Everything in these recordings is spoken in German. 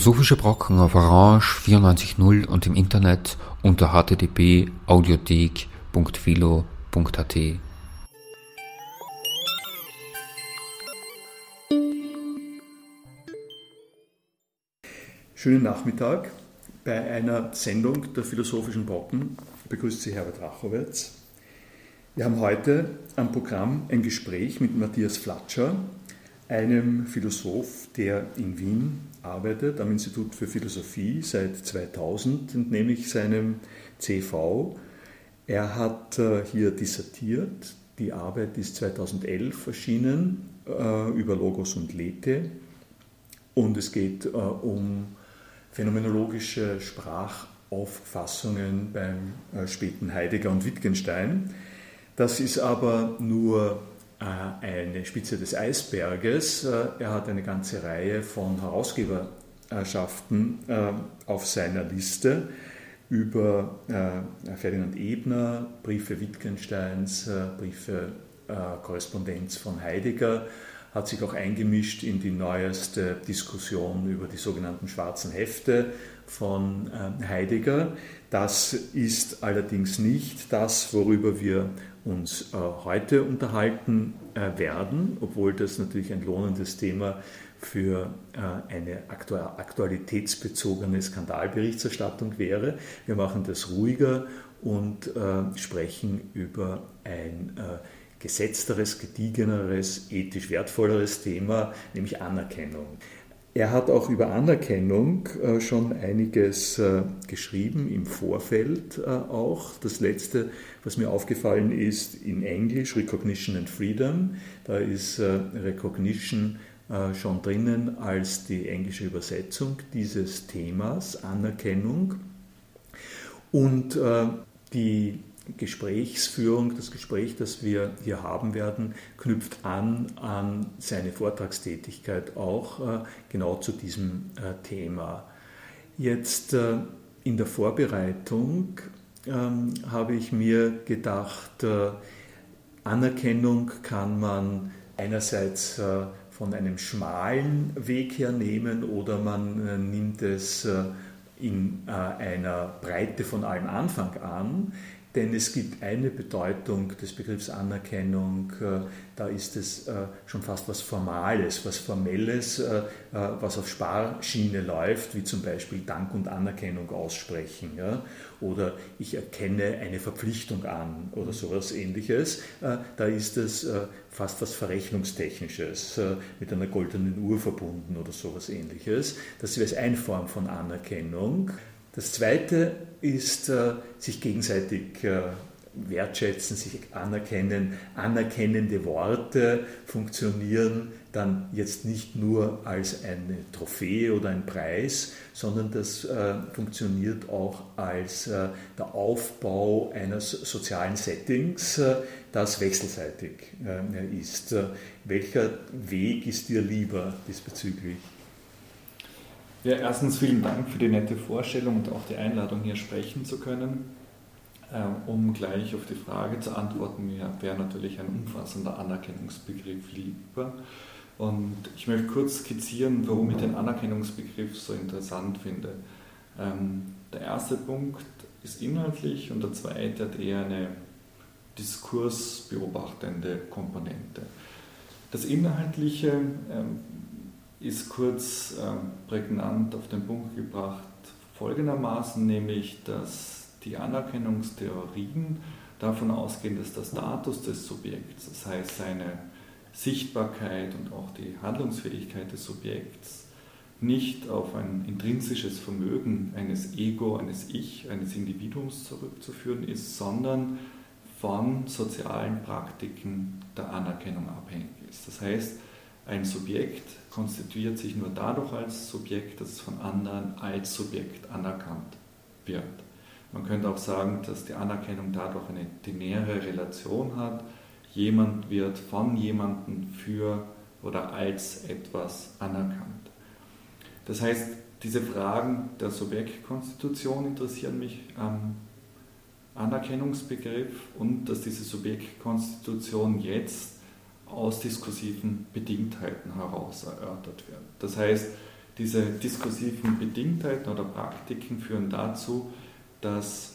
Philosophische Brocken auf Orange 94.0 und im Internet unter http://audiothek.philo.at. Schönen Nachmittag. Bei einer Sendung der Philosophischen Brocken begrüßt Sie Herbert Rachowitz. Wir haben heute am Programm ein Gespräch mit Matthias Flatscher, einem Philosoph, der in Wien arbeitet, am Institut für Philosophie seit 2000, entnehme ich seinem CV. Er hat hier dissertiert. Die Arbeit ist 2011 erschienen über Logos und Lethe. Und es geht um phänomenologische Sprachauffassungen beim späten Heidegger und Wittgenstein. Das ist aber nur eine Spitze des Eisberges. Er hat eine ganze Reihe von Herausgeberschaften auf seiner Liste über Ferdinand Ebner, Briefe Wittgensteins, Briefe, Korrespondenz von Heidegger, hat sich auch eingemischt in die neueste Diskussion über die sogenannten schwarzen Hefte von Heidegger. Das ist allerdings nicht das, worüber wir uns heute unterhalten werden, obwohl das natürlich ein lohnendes Thema für eine aktualitätsbezogene Skandalberichterstattung wäre. Wir machen das ruhiger und sprechen über ein gesetzteres, gediegeneres, ethisch wertvolleres Thema, nämlich Anerkennung. Er hat auch über Anerkennung schon einiges geschrieben, im Vorfeld auch. Das letzte, was mir aufgefallen ist, in Englisch, Recognition and Freedom. Da ist Recognition schon drinnen als die englische Übersetzung dieses Themas, Anerkennung. Und die Gesprächsführung, das Gespräch, das wir hier haben werden, knüpft an seine Vortragstätigkeit auch genau zu diesem Thema. Jetzt in der Vorbereitung habe ich mir gedacht, Anerkennung kann man einerseits von einem schmalen Weg her nehmen oder man nimmt es in einer Breite von allem Anfang an. Denn es gibt eine Bedeutung des Begriffs Anerkennung, da ist es schon fast was Formales, was Formelles, was auf Sparschiene läuft, wie zum Beispiel Dank und Anerkennung aussprechen. Ja? Oder ich erkenne eine Verpflichtung an oder sowas Ähnliches. Da ist es fast was Verrechnungstechnisches, mit einer goldenen Uhr verbunden oder sowas Ähnliches. Das wäre eine Form von Anerkennung. Das Zweite ist, sich gegenseitig wertschätzen, sich anerkennen. Anerkennende Worte funktionieren dann jetzt nicht nur als eine Trophäe oder ein Preis, sondern das funktioniert auch als der Aufbau eines sozialen Settings, das wechselseitig ist. Welcher Weg ist dir lieber diesbezüglich? Ja, erstens vielen Dank für die nette Vorstellung und auch die Einladung, hier sprechen zu können. Um gleich auf die Frage zu antworten, mir wäre natürlich ein umfassender Anerkennungsbegriff lieber. Und ich möchte kurz skizzieren, warum ich den Anerkennungsbegriff so interessant finde. Der erste Punkt ist inhaltlich und der zweite hat eher eine diskursbeobachtende Komponente. Das Inhaltliche ist kurz prägnant auf den Punkt gebracht folgendermaßen, nämlich, dass die Anerkennungstheorien davon ausgehen, dass der Status des Subjekts, das heißt seine Sichtbarkeit und auch die Handlungsfähigkeit des Subjekts, nicht auf ein intrinsisches Vermögen eines Ego, eines Ich, eines Individuums zurückzuführen ist, sondern von sozialen Praktiken der Anerkennung abhängig ist. Das heißt, ein Subjekt konstituiert sich nur dadurch als Subjekt, dass es von anderen als Subjekt anerkannt wird. Man könnte auch sagen, dass die Anerkennung dadurch eine binäre Relation hat. Jemand wird von jemandem für oder als etwas anerkannt. Das heißt, diese Fragen der Subjektkonstitution interessieren mich am Anerkennungsbegriff und dass diese Subjektkonstitution jetzt aus diskursiven Bedingtheiten heraus erörtert wird. Das heißt, Diese diskursiven Bedingtheiten oder Praktiken führen dazu, dass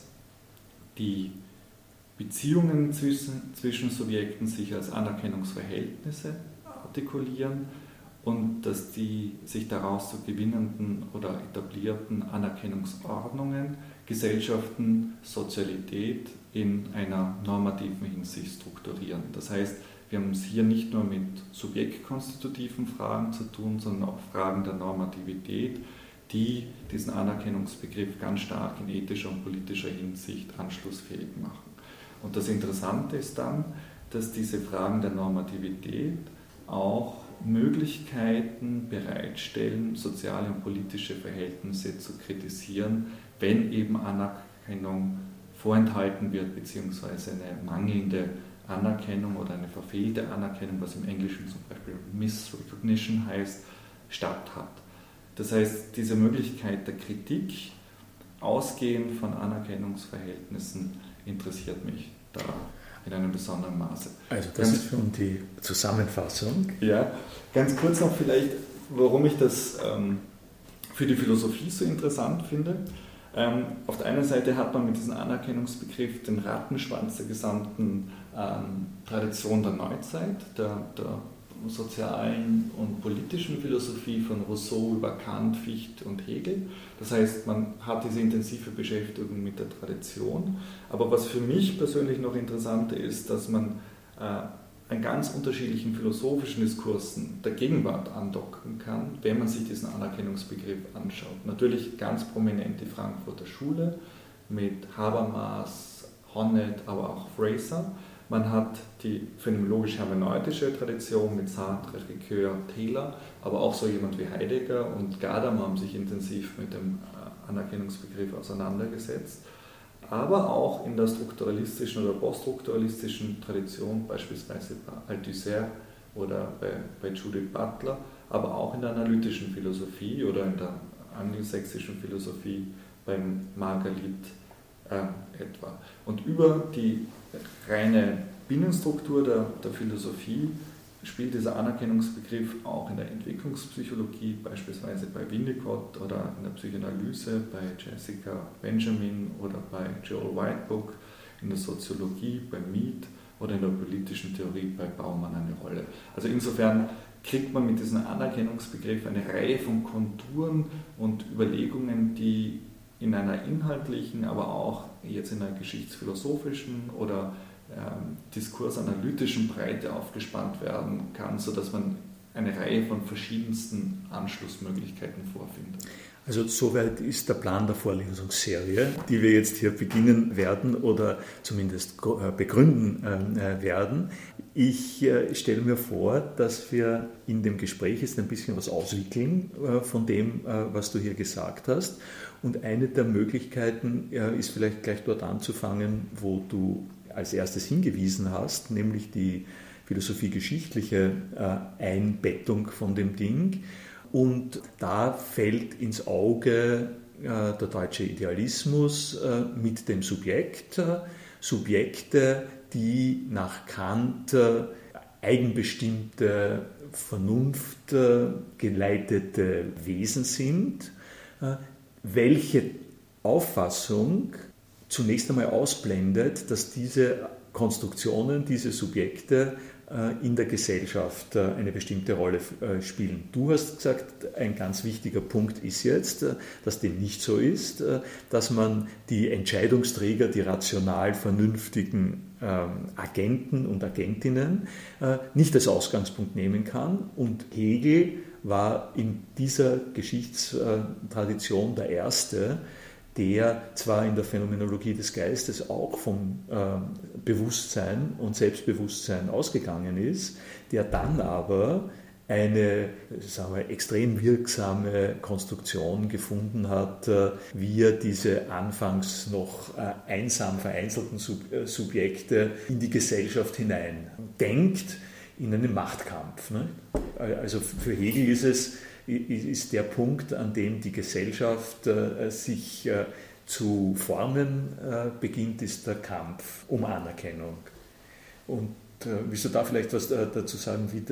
die Beziehungen zwischen Subjekten sich als Anerkennungsverhältnisse artikulieren und dass die sich daraus zu gewinnenden oder etablierten Anerkennungsordnungen Gesellschaften, Sozialität in einer normativen Hinsicht strukturieren. Das heißt, wir haben es hier nicht nur mit subjektkonstitutiven Fragen zu tun, sondern auch Fragen der Normativität, die diesen Anerkennungsbegriff ganz stark in ethischer und politischer Hinsicht anschlussfähig machen. Und das Interessante ist dann, dass diese Fragen der Normativität auch Möglichkeiten bereitstellen, soziale und politische Verhältnisse zu kritisieren, wenn eben Anerkennung vorenthalten wird, beziehungsweise eine mangelnde Anerkennung oder eine verfehlte Anerkennung, was im Englischen zum Beispiel Misrecognition heißt, statt hat. Das heißt, diese Möglichkeit der Kritik, ausgehend von Anerkennungsverhältnissen, interessiert mich da in einem besonderen Maße. Also das ist schon die Zusammenfassung. Ja, ganz kurz noch vielleicht, warum ich das für die Philosophie so interessant finde. Auf der einen Seite hat man mit diesem Anerkennungsbegriff den Rattenschwanz der gesamten Tradition der Neuzeit, der sozialen und politischen Philosophie von Rousseau über Kant, Fichte und Hegel. Das heißt, man hat diese intensive Beschäftigung mit der Tradition. Aber was für mich persönlich noch interessanter ist, dass man an ganz unterschiedlichen philosophischen Diskursen der Gegenwart andocken kann, wenn man sich diesen Anerkennungsbegriff anschaut. Natürlich ganz prominent die Frankfurter Schule mit Habermas, Honneth, aber auch Fraser. Man hat die phänomenologisch-hermeneutische Tradition mit Sartre, Ricoeur, Taylor, aber auch so jemand wie Heidegger und Gadamer haben sich intensiv mit dem Anerkennungsbegriff auseinandergesetzt. Aber auch in der strukturalistischen oder poststrukturalistischen Tradition, beispielsweise bei Althusser oder bei Judith Butler, aber auch in der analytischen Philosophie oder in der angelsächsischen Philosophie beim Margalit etwa. Und über die reine Binnenstruktur der Philosophie spielt dieser Anerkennungsbegriff auch in der Entwicklungspsychologie, beispielsweise bei Winnicott oder in der Psychoanalyse bei Jessica Benjamin oder bei Joel Whitebook, in der Soziologie bei Mead oder in der politischen Theorie bei Baumann eine Rolle. Also insofern kriegt man mit diesem Anerkennungsbegriff eine Reihe von Konturen und Überlegungen, die in einer inhaltlichen, aber auch jetzt in einer geschichtsphilosophischen oder diskursanalytischen Breite aufgespannt werden kann, sodass man eine Reihe von verschiedensten Anschlussmöglichkeiten vorfindet. Also soweit ist der Plan der Vorlesungsserie, die wir jetzt hier beginnen werden oder zumindest begründen werden. Ich stelle mir vor, dass wir in dem Gespräch jetzt ein bisschen was auswickeln von dem, was du hier gesagt hast. Und eine der Möglichkeiten ist vielleicht gleich dort anzufangen, wo du als erstes hingewiesen hast, nämlich die philosophiegeschichtliche Einbettung von dem Ding. Und da fällt ins Auge der deutsche Idealismus mit dem Subjekt. Subjekte, die nach Kant eigenbestimmte, vernunftgeleitete Wesen sind, welche Auffassung zunächst einmal ausblendet, dass diese Konstruktionen, diese Subjekte in der Gesellschaft eine bestimmte Rolle spielen. Du hast gesagt, ein ganz wichtiger Punkt ist jetzt, dass dem nicht so ist, dass man die Entscheidungsträger, die rational vernünftigen Agenten und Agentinnen nicht als Ausgangspunkt nehmen kann. Und Hegel war in dieser Geschichtstradition der Erste, der zwar in der Phänomenologie des Geistes auch vom Bewusstsein und Selbstbewusstsein ausgegangen ist, der dann aber eine, sagen wir, extrem wirksame Konstruktion gefunden hat, wie er diese anfangs noch einsam vereinzelten Subjekte in die Gesellschaft hinein denkt, in einen Machtkampf. Ne? Also für Hegel ist der Punkt, an dem die Gesellschaft sich zu formen beginnt, ist der Kampf um Anerkennung. Und willst du da vielleicht was dazu sagen, wie das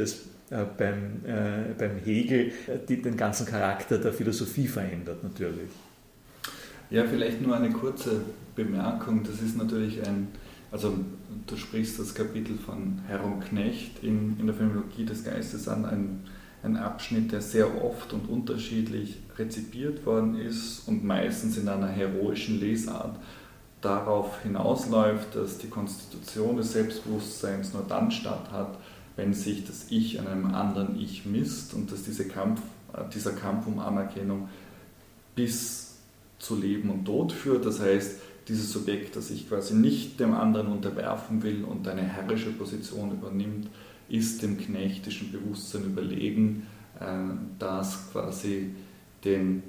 beim Hegel den ganzen Charakter der Philosophie verändert natürlich. Ja, vielleicht nur eine kurze Bemerkung. Das ist natürlich also du sprichst das Kapitel von Herr und Knecht in der Phänomenologie des Geistes an, ein Abschnitt, der sehr oft und unterschiedlich rezipiert worden ist und meistens in einer heroischen Lesart darauf hinausläuft, dass die Konstitution des Selbstbewusstseins nur dann statt hat, wenn sich das Ich an einem anderen Ich misst und dass dieser Kampf um Anerkennung bis zu Leben und Tod führt. Das heißt, dieses Subjekt, das sich quasi nicht dem anderen unterwerfen will und eine herrische Position übernimmt, ist dem knechtischen Bewusstsein überlegen, das quasi die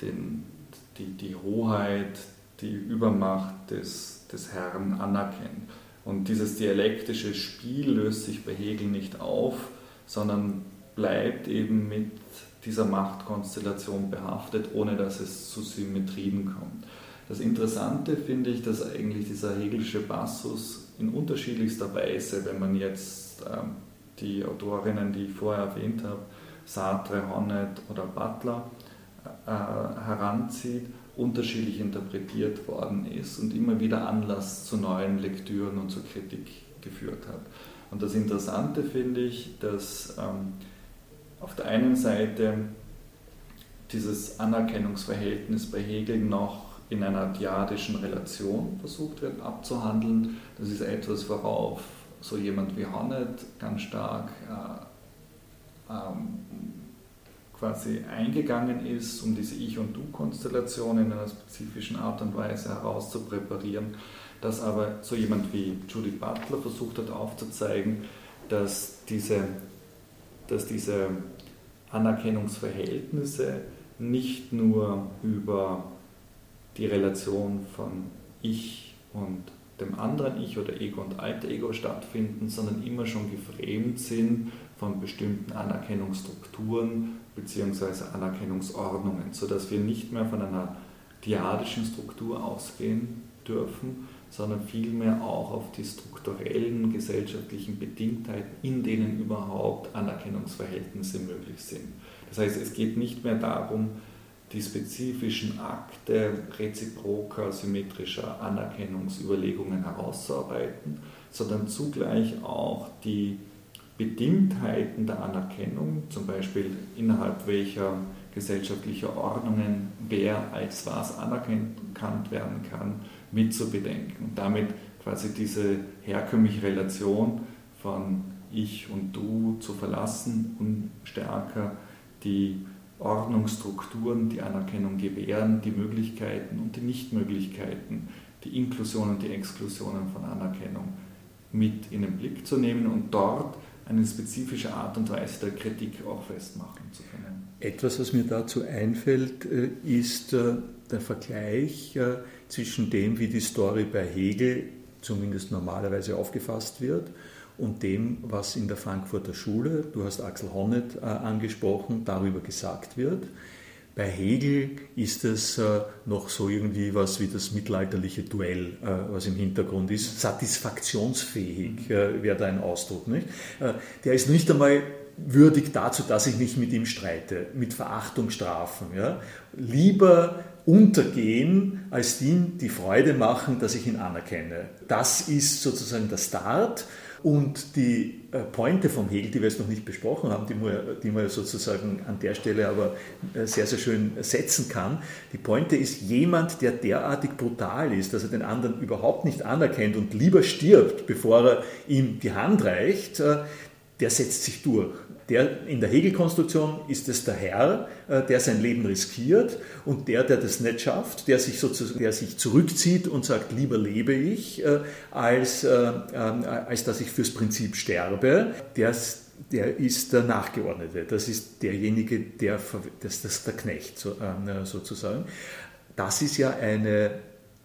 Hoheit, die Übermacht des Herrn anerkennt. Und dieses dialektische Spiel löst sich bei Hegel nicht auf, sondern bleibt eben mit dieser Machtkonstellation behaftet, ohne dass es zu Symmetrien kommt. Das Interessante finde ich, dass eigentlich dieser hegelische Passus in unterschiedlichster Weise, wenn man jetzt die Autorinnen, die ich vorher erwähnt habe, Sartre, Honneth oder Butler heranzieht, unterschiedlich interpretiert worden ist und immer wieder Anlass zu neuen Lektüren und zur Kritik geführt hat. Und das Interessante finde ich, dass auf der einen Seite dieses Anerkennungsverhältnis bei Hegel noch in einer dyadischen Relation versucht wird abzuhandeln. Das ist etwas, worauf so jemand wie Honneth ganz stark quasi eingegangen ist, um diese Ich- und Du-Konstellation in einer spezifischen Art und Weise herauszupräparieren, dass aber so jemand wie Judith Butler versucht hat aufzuzeigen, dass diese Anerkennungsverhältnisse nicht nur über die Relation von Ich und dem anderen Ich oder Ego und Alter Ego stattfinden, sondern immer schon geframed sind von bestimmten Anerkennungsstrukturen bzw. Anerkennungsordnungen, sodass wir nicht mehr von einer dyadischen Struktur ausgehen dürfen, sondern vielmehr auch auf die strukturellen gesellschaftlichen Bedingtheiten, in denen überhaupt Anerkennungsverhältnisse möglich sind. Das heißt, es geht nicht mehr darum, die spezifischen Akte reziproker, symmetrischer Anerkennungsüberlegungen herauszuarbeiten, sondern zugleich auch die Bedingtheiten der Anerkennung, zum Beispiel innerhalb welcher gesellschaftlicher Ordnungen wer als was anerkannt werden kann, mitzubedenken und damit quasi diese herkömmliche Relation von Ich und Du zu verlassen und stärker die Ordnungsstrukturen, die Anerkennung gewähren, die Möglichkeiten und die Nichtmöglichkeiten, die Inklusion und die Exklusionen von Anerkennung mit in den Blick zu nehmen und dort eine spezifische Art und Weise der Kritik auch festmachen zu können. Etwas, was mir dazu einfällt, ist der Vergleich zwischen dem, wie die Story bei Hegel zumindest normalerweise aufgefasst wird, und dem, was in der Frankfurter Schule, du hast Axel Honneth angesprochen, darüber gesagt wird. Bei Hegel ist es noch so irgendwie was wie das mittelalterliche Duell, was im Hintergrund ist. Satisfaktionsfähig wäre da ein Ausdruck. Nicht? Der ist nicht einmal würdig dazu, dass ich mich mit ihm streite, mit Verachtung strafen. Ja? Lieber untergehen, als ihm die Freude machen, dass ich ihn anerkenne. Das ist sozusagen der Start. Und die Pointe vom Hegel, die wir jetzt noch nicht besprochen haben, die man sozusagen an der Stelle aber sehr, sehr schön setzen kann, die Pointe ist, jemand, der derartig brutal ist, dass er den anderen überhaupt nicht anerkennt und lieber stirbt, bevor er ihm die Hand reicht, der setzt sich durch. In der Hegel-Konstruktion ist es der Herr, der sein Leben riskiert, und der das nicht schafft, der sich zurückzieht und sagt, lieber lebe ich, als dass ich fürs Prinzip sterbe, der ist der Nachgeordnete. Das ist derjenige, das ist der Knecht sozusagen. Das ist ja eine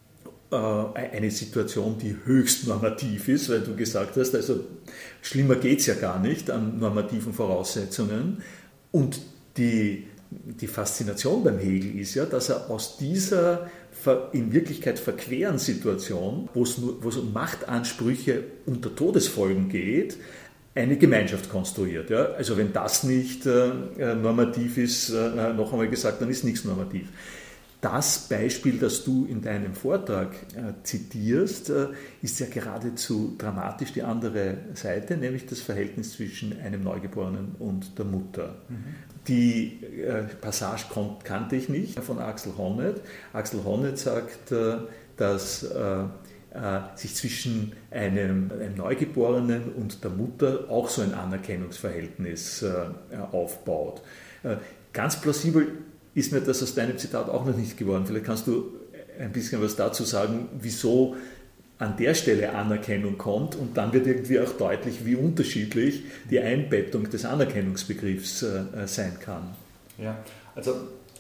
Situation, die höchst normativ ist, weil du gesagt hast, also schlimmer geht es ja gar nicht an normativen Voraussetzungen. Und die Faszination beim Hegel ist ja, dass er aus dieser in Wirklichkeit verqueren Situation, wo es um Machtansprüche unter Todesfolgen geht, eine Gemeinschaft konstruiert. Ja? Also wenn das nicht normativ ist, noch einmal gesagt, dann ist nichts normativ. Das Beispiel, das du in deinem Vortrag zitierst, ist ja geradezu dramatisch die andere Seite, nämlich das Verhältnis zwischen einem Neugeborenen und der Mutter. Die Passage kannte ich nicht von Axel Honneth. Axel Honneth sagt, dass sich zwischen einem Neugeborenen und der Mutter auch so ein Anerkennungsverhältnis aufbaut. Ganz plausibel ist mir das aus deinem Zitat auch noch nicht geworden. Vielleicht kannst du ein bisschen was dazu sagen, wieso an der Stelle Anerkennung kommt, und dann wird irgendwie auch deutlich, wie unterschiedlich die Einbettung des Anerkennungsbegriffs sein kann. Ja, also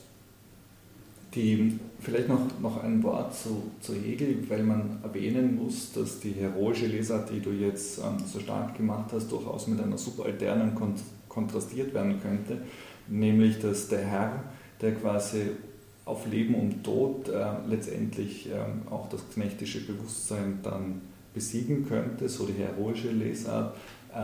vielleicht noch ein Wort zu Hegel, weil man erwähnen muss, dass die heroische Lesart, die du jetzt so stark gemacht hast, durchaus mit einer subalternen kontrastiert werden könnte, nämlich dass der Herr, der quasi auf Leben und Tod letztendlich auch das knechtische Bewusstsein dann besiegen könnte, so die heroische Lesart,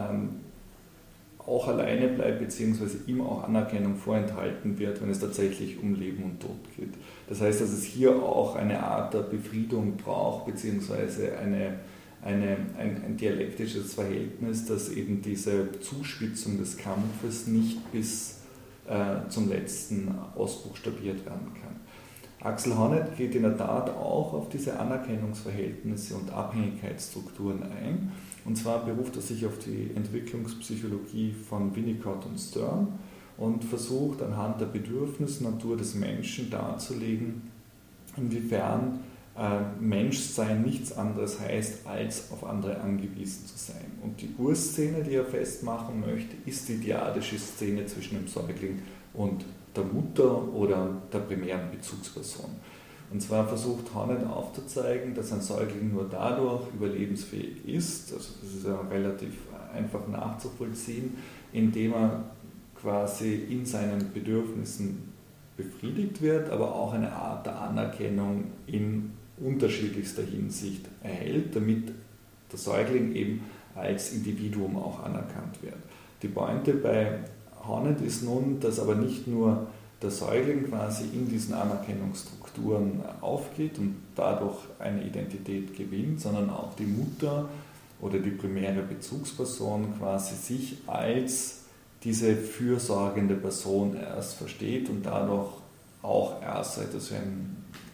auch alleine bleibt, beziehungsweise ihm auch Anerkennung vorenthalten wird, wenn es tatsächlich um Leben und Tod geht. Das heißt, dass es hier auch eine Art der Befriedung braucht, beziehungsweise ein dialektisches Verhältnis, dass eben diese Zuspitzung des Kampfes nicht bis zum letzten ausbuchstabiert werden kann. Axel Honneth geht in der Tat auch auf diese Anerkennungsverhältnisse und Abhängigkeitsstrukturen ein. Und zwar beruft er sich auf die Entwicklungspsychologie von Winnicott und Stern und versucht anhand der Bedürfnisnatur des Menschen darzulegen, inwiefern Menschsein nichts anderes heißt, als auf andere angewiesen zu sein. Und die Urszene, die er festmachen möchte, ist die dyadische Szene zwischen dem Säugling und der Mutter oder der primären Bezugsperson. Und zwar versucht Honneth aufzuzeigen, dass ein Säugling nur dadurch überlebensfähig ist, also das ist ja relativ einfach nachzuvollziehen, indem er quasi in seinen Bedürfnissen befriedigt wird, aber auch eine Art der Anerkennung in unterschiedlichster Hinsicht erhält, damit der Säugling eben als Individuum auch anerkannt wird. Die Pointe bei Honneth ist nun, dass aber nicht nur der Säugling quasi in diesen Anerkennungsstrukturen aufgeht und dadurch eine Identität gewinnt, sondern auch die Mutter oder die primäre Bezugsperson quasi sich als diese fürsorgende Person erst versteht und dadurch auch erst etwas wie ein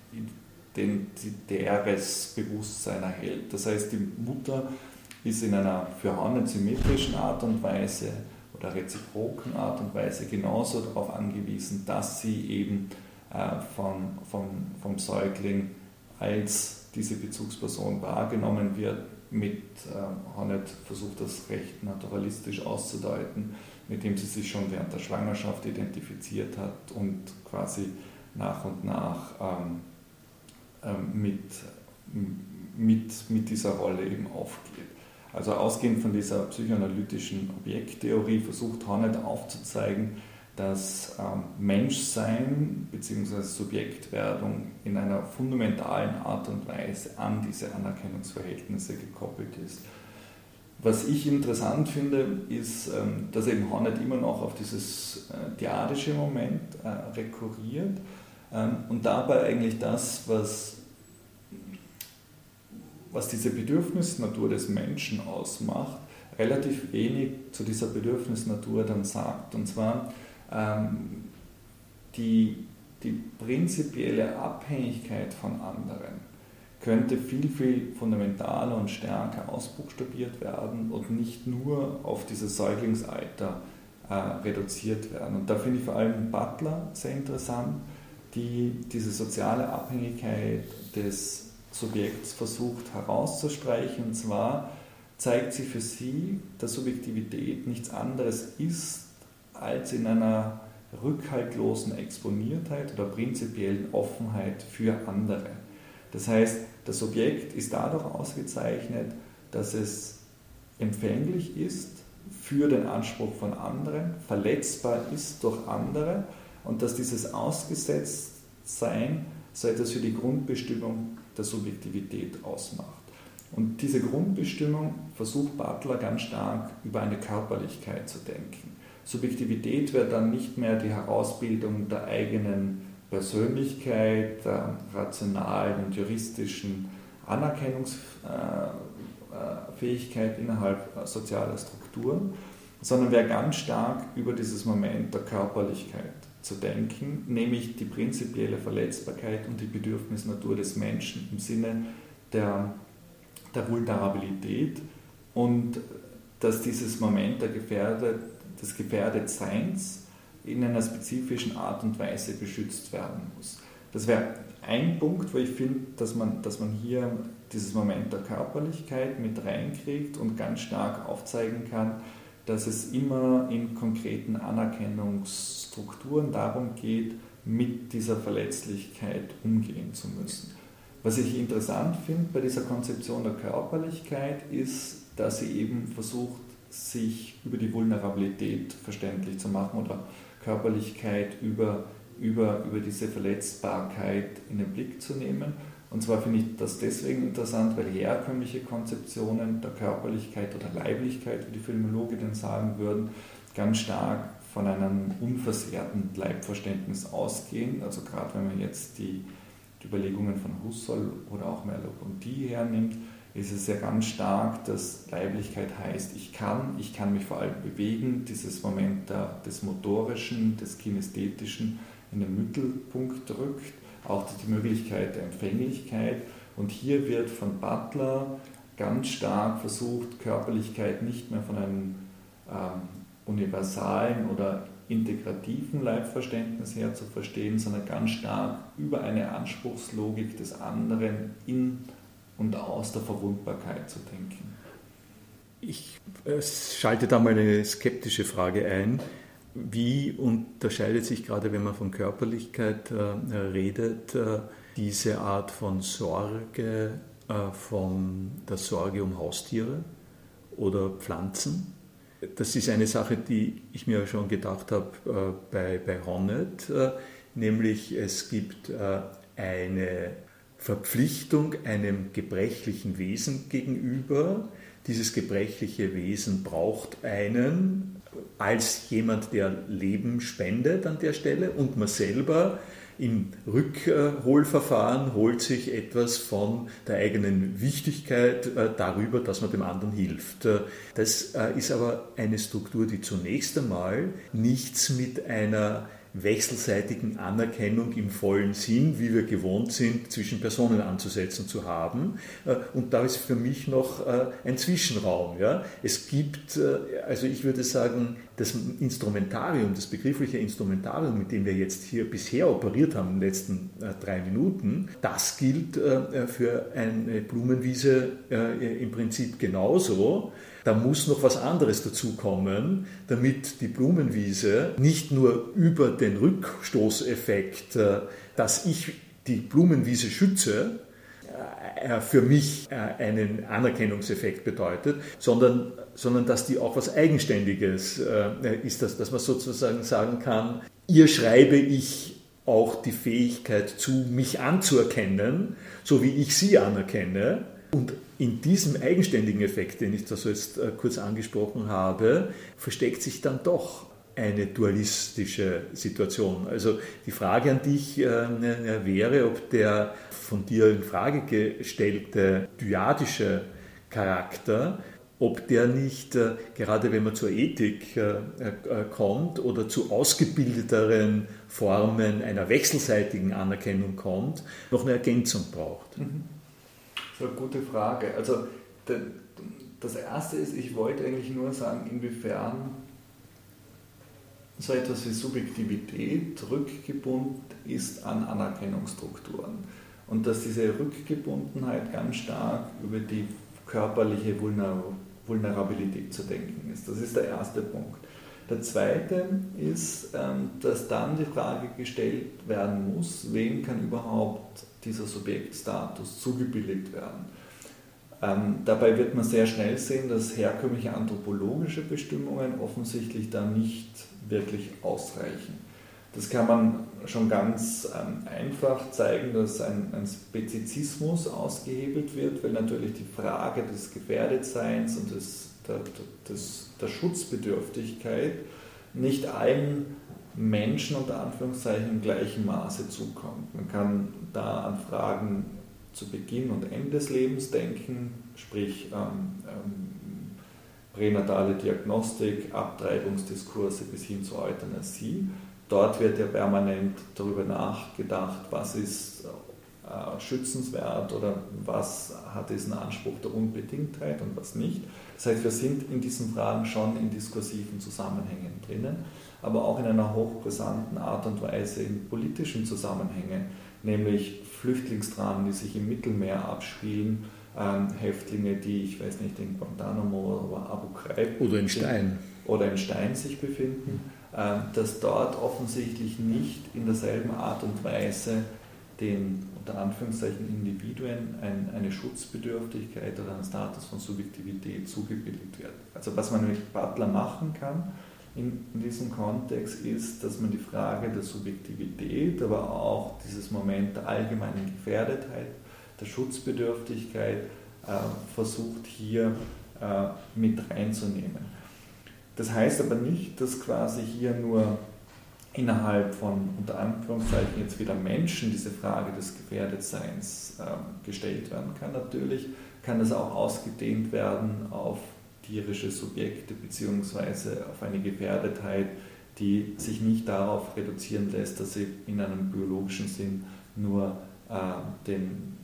identitäres Bewusstsein erhält. Das heißt, die Mutter ist in einer für Honneth symmetrischen Art und Weise oder reziproken Art und Weise genauso darauf angewiesen, dass sie eben vom Säugling als diese Bezugsperson wahrgenommen wird. Mit Honneth versucht das recht naturalistisch auszudeuten, mit dem sie sich schon während der Schwangerschaft identifiziert hat und quasi nach und nach mit dieser Rolle eben aufgeht. Also ausgehend von dieser psychoanalytischen Objekttheorie versucht Honneth aufzuzeigen, dass Menschsein bzw. Subjektwerdung in einer fundamentalen Art und Weise an diese Anerkennungsverhältnisse gekoppelt ist. Was ich interessant finde, ist, dass eben Honneth immer noch auf dieses dyadische Moment rekurriert und dabei eigentlich das, was diese Bedürfnisnatur des Menschen ausmacht, relativ wenig zu dieser Bedürfnisnatur dann sagt. Und zwar die prinzipielle Abhängigkeit von anderen könnte viel, viel fundamentaler und stärker ausbuchstabiert werden und nicht nur auf dieses Säuglingsalter reduziert werden. Und da finde ich vor allem Butler sehr interessant, die diese soziale Abhängigkeit des Subjekts versucht herauszustreichen. Und zwar zeigt sie für sie, dass Subjektivität nichts anderes ist, als in einer rückhaltlosen Exponiertheit oder prinzipiellen Offenheit für andere. Das heißt, das Subjekt ist dadurch ausgezeichnet, dass es empfänglich ist für den Anspruch von anderen, verletzbar ist durch andere und dass dieses Ausgesetztsein so etwas für die Grundbestimmung der Subjektivität ausmacht. Und diese Grundbestimmung versucht Butler ganz stark über eine Körperlichkeit zu denken. Subjektivität wäre dann nicht mehr die Herausbildung der eigenen Persönlichkeit, der rationalen und juristischen Anerkennungsfähigkeit innerhalb sozialer Strukturen, sondern wäre ganz stark über dieses Moment der Körperlichkeit zu denken, nämlich die prinzipielle Verletzbarkeit und die Bedürfnisnatur des Menschen im Sinne der Vulnerabilität und dass dieses Moment des Gefährdetseins in einer spezifischen Art und Weise beschützt werden muss. Das wäre ein Punkt, wo ich finde, dass man hier dieses Moment der Körperlichkeit mit reinkriegt und ganz stark aufzeigen kann, dass es immer in konkreten Anerkennungsstrukturen darum geht, mit dieser Verletzlichkeit umgehen zu müssen. Was ich interessant finde bei dieser Konzeption der Körperlichkeit ist, dass sie eben versucht, sich über die Vulnerabilität verständlich zu machen oder Körperlichkeit über diese Verletzbarkeit in den Blick zu nehmen. Und zwar finde ich das deswegen interessant, weil herkömmliche Konzeptionen der Körperlichkeit oder Leiblichkeit, wie die Phänomenologinnen sagen würden, ganz stark von einem unversehrten Leibverständnis ausgehen. Also gerade wenn man jetzt die Überlegungen von Husserl oder auch Merleau-Ponty hernimmt, ist es ja ganz stark, dass Leiblichkeit heißt, ich kann mich vor allem bewegen, dieses Moment des Motorischen, des Kinästhetischen in den Mittelpunkt drückt, auch die Möglichkeit der Empfänglichkeit. Und hier wird von Butler ganz stark versucht, Körperlichkeit nicht mehr von einem universalen oder integrativen Leibverständnis her zu verstehen, sondern ganz stark über eine Anspruchslogik des anderen in und aus der Verwundbarkeit zu denken. Ich schalte da mal eine skeptische Frage ein. Wie unterscheidet sich gerade, wenn man von Körperlichkeit redet, diese Art von Sorge von der Sorge um Haustiere oder Pflanzen? Das ist eine Sache, die ich mir schon gedacht habe bei Honneth, nämlich es gibt eine Verpflichtung einem gebrechlichen Wesen gegenüber. Dieses gebrechliche Wesen braucht einen als jemand, der Leben spendet an der Stelle, und man selber im Rückholverfahren holt sich etwas von der eigenen Wichtigkeit darüber, dass man dem anderen hilft. Das ist aber eine Struktur, die zunächst einmal nichts mit einer wechselseitigen Anerkennung im vollen Sinn, wie wir gewohnt sind, zwischen Personen anzusetzen zu haben. Und da ist für mich noch ein Zwischenraum. Ja. Es gibt, also ich würde sagen, das Instrumentarium, das begriffliche Instrumentarium, mit dem wir jetzt hier bisher operiert haben in den letzten 3 Minuten, das gilt für eine Blumenwiese im Prinzip genauso. Da muss noch was anderes dazukommen, damit die Blumenwiese nicht nur über den Rückstoßeffekt, dass ich die Blumenwiese schütze, für mich einen Anerkennungseffekt bedeutet, sondern dass die auch was Eigenständiges ist, dass man sozusagen sagen kann, ihr schreibe ich auch die Fähigkeit zu, mich anzuerkennen, so wie ich sie anerkenne. Und in diesem eigenständigen Effekt, den ich da so jetzt kurz angesprochen habe, versteckt sich dann doch eine dualistische Situation. Also die Frage an dich wäre, ob der von dir in Frage gestellte dyadische Charakter, ob der nicht, gerade wenn man zur Ethik kommt oder zu ausgebildeteren Formen einer wechselseitigen Anerkennung kommt, noch eine Ergänzung braucht. Mhm. Das ist eine gute Frage. Also das Erste ist, ich wollte eigentlich nur sagen, inwiefern so etwas wie Subjektivität rückgebunden ist an Anerkennungsstrukturen und dass diese Rückgebundenheit ganz stark über die körperliche Vulnerabilität zu denken ist. Das ist der erste Punkt. Der zweite ist, dass dann die Frage gestellt werden muss, wem kann überhaupt dieser Subjektstatus zugebilligt werden. Dabei wird man sehr schnell sehen, dass herkömmliche anthropologische Bestimmungen offensichtlich da nicht wirklich ausreichen. Das kann man schon ganz einfach zeigen, dass ein Spezizismus ausgehebelt wird, weil natürlich die Frage des Gefährdetseins und der Schutzbedürftigkeit nicht allen Menschen unter Anführungszeichen im gleichen Maße zukommt. Man kann da an Fragen zu Beginn und Ende des Lebens denken, sprich pränatale Diagnostik, Abtreibungsdiskurse bis hin zur Euthanasie. Dort wird ja permanent darüber nachgedacht, was ist schützenswert oder was hat diesen Anspruch der Unbedingtheit und was nicht. Das heißt, wir sind in diesen Fragen schon in diskursiven Zusammenhängen drinnen, aber auch in einer hochbrisanten Art und Weise in politischen Zusammenhängen, nämlich Flüchtlingsdramen, die sich im Mittelmeer abspielen, Häftlinge, die, ich weiß nicht, in Guantanamo oder Abu Ghraib oder in Stein sich befinden, dass dort offensichtlich nicht in derselben Art und Weise den unter Anführungszeichen Individuen eine Schutzbedürftigkeit oder einen Status von Subjektivität zugebilligt wird. Also was man mit Butler machen kann in diesem Kontext ist, dass man die Frage der Subjektivität, aber auch dieses Moment der allgemeinen Gefährdetheit, der Schutzbedürftigkeit versucht hier mit reinzunehmen. Das heißt aber nicht, dass quasi hier nur innerhalb von, unter Anführungszeichen, jetzt wieder Menschen diese Frage des Gefährdetseins gestellt werden kann. Natürlich kann das auch ausgedehnt werden auf tierische Subjekte beziehungsweise auf eine Gefährdetheit, die sich nicht darauf reduzieren lässt, dass sie in einem biologischen Sinn nur dem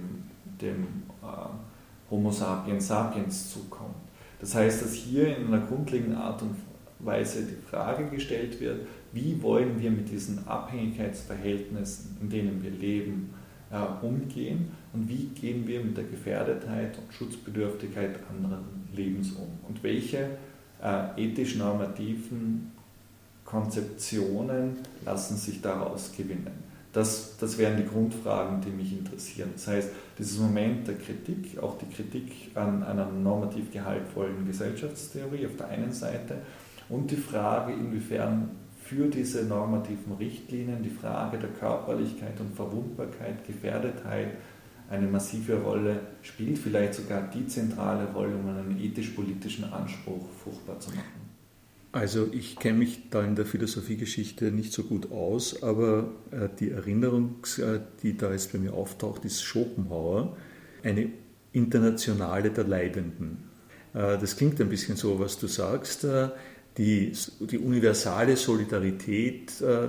Homo sapiens sapiens zukommt. Das heißt, dass hier in einer grundlegenden Art und Weise die Frage gestellt wird, wie wollen wir mit diesen Abhängigkeitsverhältnissen, in denen wir leben, umgehen und wie gehen wir mit der Gefährdetheit und Schutzbedürftigkeit anderen Lebens um und welche ethisch-normativen Konzeptionen lassen sich daraus gewinnen. Das wären die Grundfragen, die mich interessieren. Das heißt, dieses Moment der Kritik, auch die Kritik an einer normativ gehaltvollen Gesellschaftstheorie auf der einen Seite und die Frage, inwiefern für diese normativen Richtlinien die Frage der Körperlichkeit und Verwundbarkeit, Gefährdetheit eine massive Rolle spielt, vielleicht sogar die zentrale Rolle, um einen ethisch-politischen Anspruch fruchtbar zu machen. Also ich kenne mich da in der Philosophiegeschichte nicht so gut aus, aber die Erinnerung, die da jetzt bei mir auftaucht, ist Schopenhauer, eine Internationale der Leidenden. Das klingt ein bisschen so, was du sagst, die universale Solidarität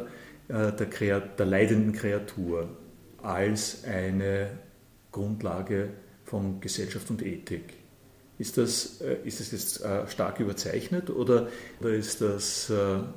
der leidenden Kreatur als eine Grundlage von Gesellschaft und Ethik. Ist das jetzt stark überzeichnet oder ist das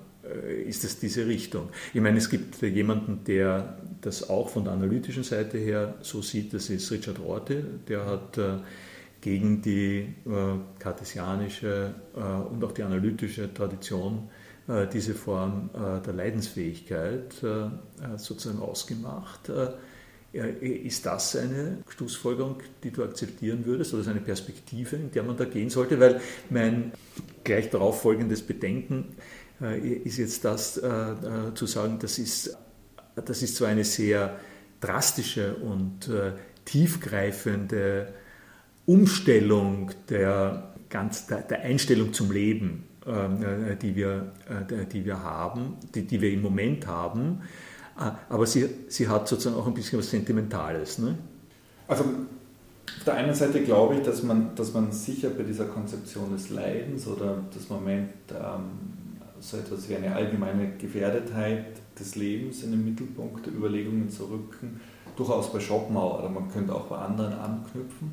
diese Richtung? Ich meine, es gibt jemanden, der das auch von der analytischen Seite her so sieht, das ist Richard Rorty, der hat gegen die kartesianische und auch die analytische Tradition diese Form der Leidensfähigkeit sozusagen ausgemacht. Ist das eine Schlussfolgerung, die du akzeptieren würdest, oder ist eine Perspektive, in der man da gehen sollte? Weil mein gleich darauf folgendes Bedenken ist jetzt das zu sagen, das ist zwar eine sehr drastische und tiefgreifende Umstellung der Einstellung zum Leben, die wir haben, die wir im Moment haben, aber sie hat sozusagen auch ein bisschen was Sentimentales. Ne? Also auf der einen Seite glaube ich, dass man sicher bei dieser Konzeption des Leidens oder das Moment so etwas wie eine allgemeine Gefährdetheit des Lebens in den Mittelpunkt der Überlegungen zu rücken, durchaus bei Schopenhauer oder man könnte auch bei anderen anknüpfen,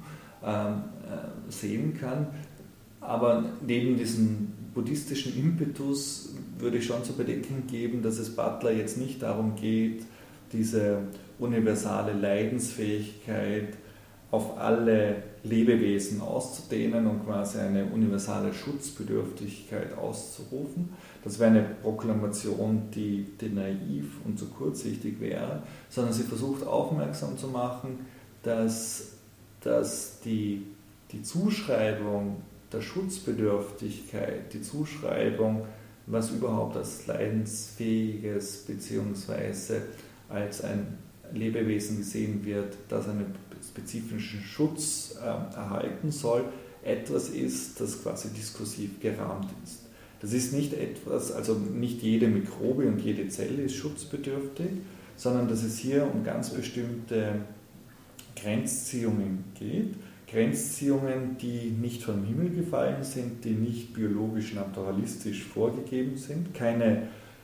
sehen kann. Aber neben diesem buddhistischen Impetus würde ich schon zu bedenken geben, dass es Butler jetzt nicht darum geht, diese universale Leidensfähigkeit auf alle Lebewesen auszudehnen und quasi eine universale Schutzbedürftigkeit auszurufen. Das wäre eine Proklamation, die naiv und zu kurzsichtig wäre, sondern sie versucht aufmerksam zu machen, dass die Zuschreibung der Schutzbedürftigkeit, die Zuschreibung was überhaupt als leidensfähiges bzw. als ein Lebewesen gesehen wird, das einen spezifischen Schutz erhalten soll, etwas ist, das quasi diskursiv gerahmt ist. Das ist nicht etwas, also nicht jede Mikrobe und jede Zelle ist schutzbedürftig, sondern dass es hier um ganz bestimmte Grenzziehungen geht. Grenzziehungen, die nicht vom Himmel gefallen sind, die nicht biologisch naturalistisch vorgegeben sind, keine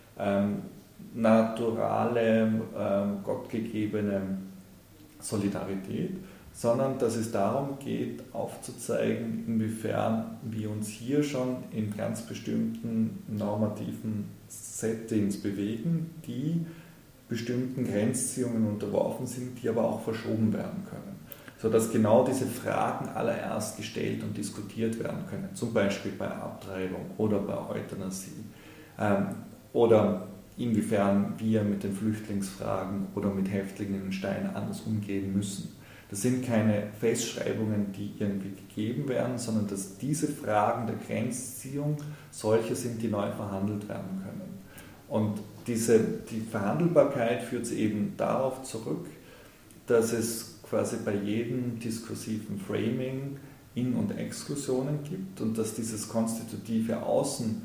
naturale, gottgegebene Solidarität, sondern dass es darum geht, aufzuzeigen, inwiefern wir uns hier schon in ganz bestimmten normativen Settings bewegen, die bestimmten Grenzziehungen unterworfen sind, die aber auch verschoben werden können. Sodass genau diese Fragen allererst gestellt und diskutiert werden können, zum Beispiel bei Abtreibung oder bei Euthanasie oder inwiefern wir mit den Flüchtlingsfragen oder mit Häftlingen in Stein anders umgehen müssen. Das sind keine Festschreibungen, die irgendwie gegeben werden, sondern dass diese Fragen der Grenzziehung solche sind, die neu verhandelt werden können. Und die Verhandelbarkeit führt eben darauf zurück, dass es quasi bei jedem diskursiven Framing In- und Exklusionen gibt und dass dieses konstitutive Außen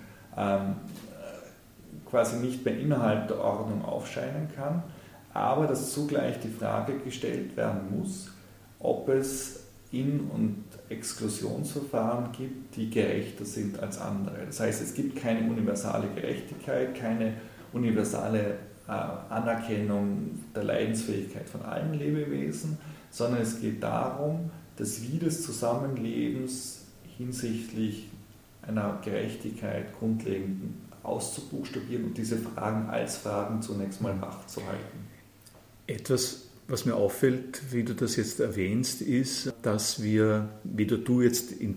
quasi nicht mehr innerhalb der Ordnung aufscheinen kann, aber dass zugleich die Frage gestellt werden muss, ob es In- und Exklusionsverfahren gibt, die gerechter sind als andere. Das heißt, es gibt keine universale Gerechtigkeit, keine universale Anerkennung der Leidensfähigkeit von allen Lebewesen, sondern es geht darum, das Wie des Zusammenlebens hinsichtlich einer Gerechtigkeit grundlegend auszubuchstabieren und diese Fragen als Fragen zunächst mal wach zu halten. Etwas, was mir auffällt, wie du das jetzt erwähnst, ist, dass wir, weder du jetzt in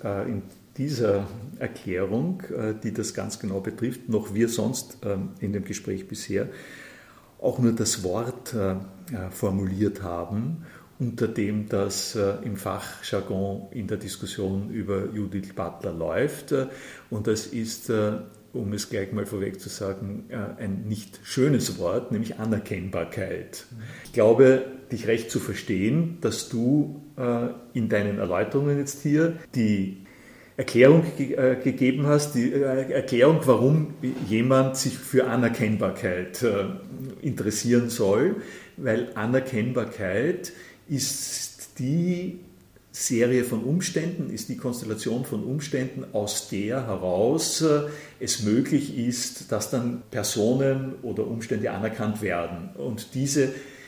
dieser Erklärung, die das ganz genau betrifft, noch wir sonst in dem Gespräch bisher, auch nur das Wort formuliert haben, unter dem das im Fachjargon in der Diskussion über Judith Butler läuft. Und das ist, um es gleich mal vorweg zu sagen, ein nicht schönes Wort, nämlich Anerkennbarkeit. Ich glaube, dich recht zu verstehen, dass du in deinen Erläuterungen jetzt hier die Erklärung gegeben hast, die Erklärung, warum jemand sich für Anerkennbarkeit interessieren soll, weil Anerkennbarkeit ist die Serie von Umständen, ist die Konstellation von Umständen, aus der heraus es möglich ist, dass dann Personen oder Umstände anerkannt werden. Und diese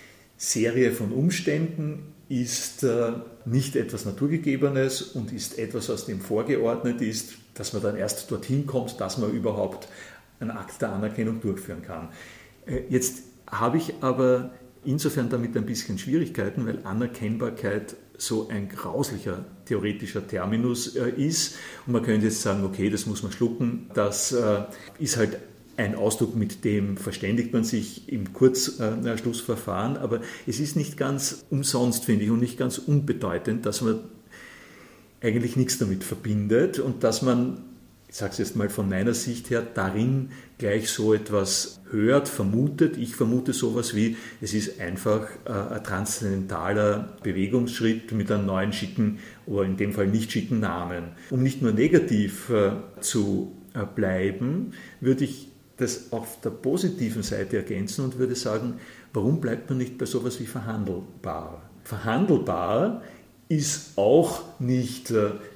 Serie von Umständen ist nicht etwas Naturgegebenes und ist etwas, was dem vorgeordnet ist, dass man dann erst dorthin kommt, dass man überhaupt einen Akt der Anerkennung durchführen kann. Jetzt habe ich aber insofern damit ein bisschen Schwierigkeiten, weil Anerkennbarkeit so ein grauslicher theoretischer Terminus ist. Und man könnte jetzt sagen, okay, das muss man schlucken, das ist halt ein Ausdruck, mit dem verständigt man sich im Kurzschlussverfahren, aber es ist nicht ganz umsonst, finde ich, und nicht ganz unbedeutend, dass man eigentlich nichts damit verbindet und dass man, ich sage es jetzt mal von meiner Sicht her, darin gleich so etwas hört, vermutet. Ich vermute sowas wie, es ist einfach ein transzendentaler Bewegungsschritt mit einem neuen schicken oder in dem Fall nicht schicken Namen. Um nicht nur negativ zu bleiben, würde ich das auf der positiven Seite ergänzen und würde sagen, warum bleibt man nicht bei sowas wie verhandelbar? Verhandelbar ist auch nicht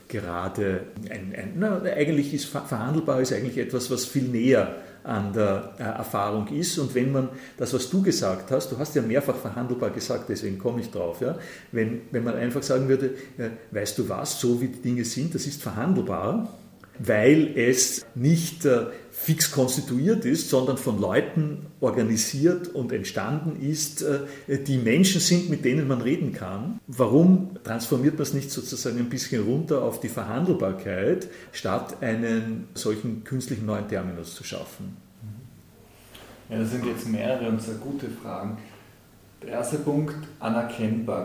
gerade eigentlich ist verhandelbar ist eigentlich etwas, was viel näher an der Erfahrung ist. Und wenn man das, was du gesagt hast, du hast ja mehrfach verhandelbar gesagt, deswegen komme ich drauf, ja? Wenn man einfach sagen würde, weißt du was, so wie die Dinge sind, das ist verhandelbar, weil es nicht fix konstituiert ist, sondern von Leuten organisiert und entstanden ist, die Menschen sind, mit denen man reden kann. Warum transformiert man es nicht sozusagen ein bisschen runter auf die Verhandelbarkeit, statt einen solchen künstlichen neuen Terminus zu schaffen? Ja, das sind jetzt mehrere und sehr gute Fragen. Der erste Punkt,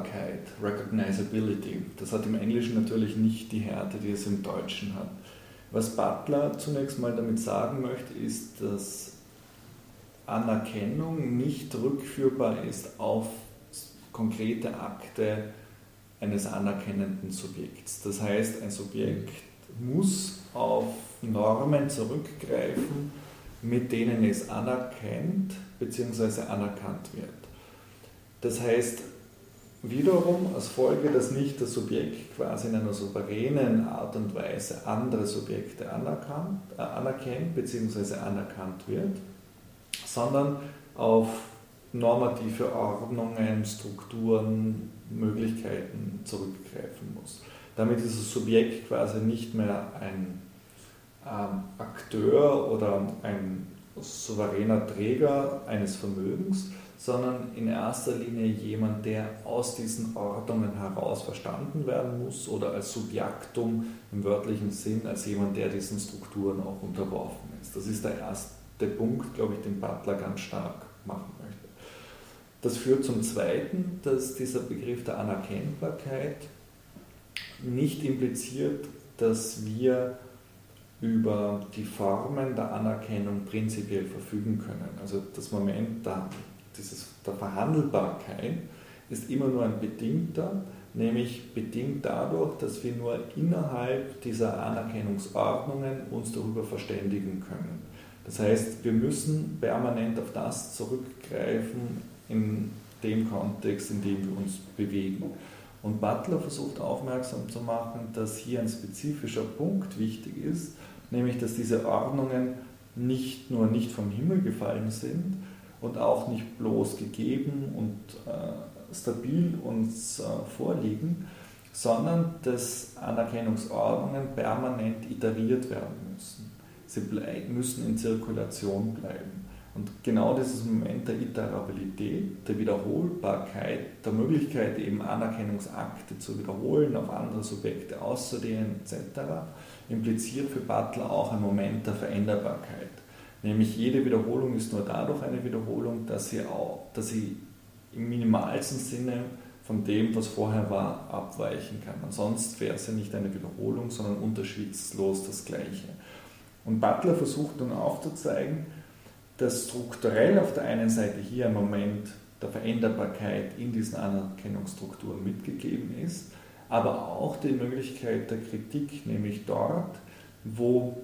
Anerkennbarkeit, Recognizability. Das hat im Englischen natürlich nicht die Härte, die es im Deutschen hat. Was Butler zunächst mal damit sagen möchte, ist, dass Anerkennung nicht rückführbar ist auf konkrete Akte eines anerkennenden Subjekts. Das heißt, ein Subjekt muss auf Normen zurückgreifen, mit denen es anerkennt bzw. anerkannt wird. Das heißt wiederum als Folge, dass nicht das Subjekt quasi in einer souveränen Art und Weise andere Subjekte anerkennt bzw. anerkannt wird, sondern auf normative Ordnungen, Strukturen, Möglichkeiten zurückgreifen muss. Damit ist das Subjekt quasi nicht mehr ein Akteur oder ein souveräner Träger eines Vermögens, sondern in erster Linie jemand, der aus diesen Ordnungen heraus verstanden werden muss oder als Subjektum im wörtlichen Sinn, als jemand, der diesen Strukturen auch unterworfen ist. Das ist der erste Punkt, glaube ich, den Butler ganz stark machen möchte. Das führt zum Zweiten, dass dieser Begriff der Anerkennbarkeit nicht impliziert, dass wir über die Formen der Anerkennung prinzipiell verfügen können. Also das Moment der Verhandelbarkeit ist immer nur ein bedingter, nämlich bedingt dadurch, dass wir nur innerhalb dieser Anerkennungsordnungen uns darüber verständigen können. Das heißt, wir müssen permanent auf das zurückgreifen in dem Kontext, in dem wir uns bewegen. Und Butler versucht aufmerksam zu machen, dass hier ein spezifischer Punkt wichtig ist, nämlich dass diese Ordnungen nicht nur nicht vom Himmel gefallen sind und auch nicht bloß gegeben und stabil uns vorliegen, sondern dass Anerkennungsordnungen permanent iteriert werden müssen. Sie müssen in Zirkulation bleiben. Und genau dieses Moment der Iterabilität, der Wiederholbarkeit, der Möglichkeit, eben Anerkennungsakte zu wiederholen, auf andere Subjekte auszudehnen etc., impliziert für Butler auch einen Moment der Veränderbarkeit. Nämlich jede Wiederholung ist nur dadurch eine Wiederholung, dass sie im minimalsten Sinne von dem, was vorher war, abweichen kann. Ansonsten wäre es ja nicht eine Wiederholung, sondern unterschiedslos das Gleiche. Und Butler versucht nun aufzuzeigen, dass strukturell auf der einen Seite hier ein Moment der Veränderbarkeit in diesen Anerkennungsstrukturen mitgegeben ist, aber auch die Möglichkeit der Kritik, nämlich dort, wo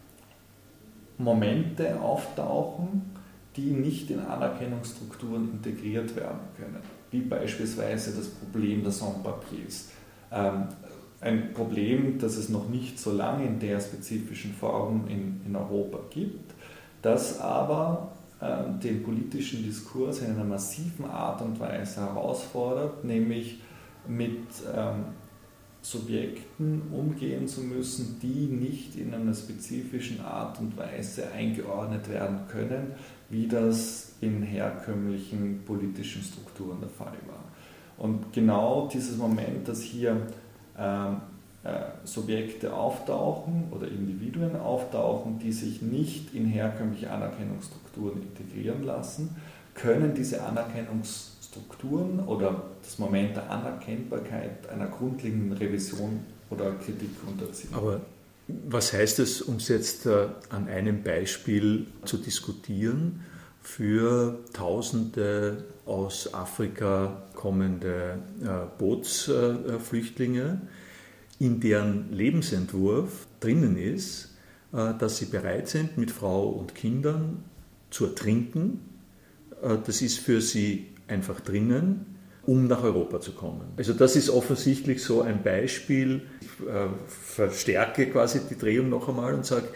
Momente auftauchen, die nicht in Anerkennungsstrukturen integriert werden können, wie beispielsweise das Problem der Sans-Papiers. Ein Problem, das es noch nicht so lange in der spezifischen Form in Europa gibt, das aber den politischen Diskurs in einer massiven Art und Weise herausfordert, nämlich mit Subjekten umgehen zu müssen, die nicht in einer spezifischen Art und Weise eingeordnet werden können, wie das in herkömmlichen politischen Strukturen der Fall war. Und genau dieses Moment, dass hier Subjekte auftauchen oder Individuen auftauchen, die sich nicht in herkömmliche Anerkennungsstrukturen integrieren lassen, können diese Anerkennungsstrukturen oder das Moment der Anerkennbarkeit einer grundlegenden Revision oder Kritik unterziehen. Aber was heißt es, um es jetzt an einem Beispiel zu diskutieren, für Tausende aus Afrika kommende Bootsflüchtlinge, in deren Lebensentwurf drinnen ist, dass sie bereit sind, mit Frau und Kindern zu ertrinken. Das ist für sie einfach drinnen, um nach Europa zu kommen. Also das ist offensichtlich so ein Beispiel. Ich verstärke quasi die Drehung noch einmal und sage,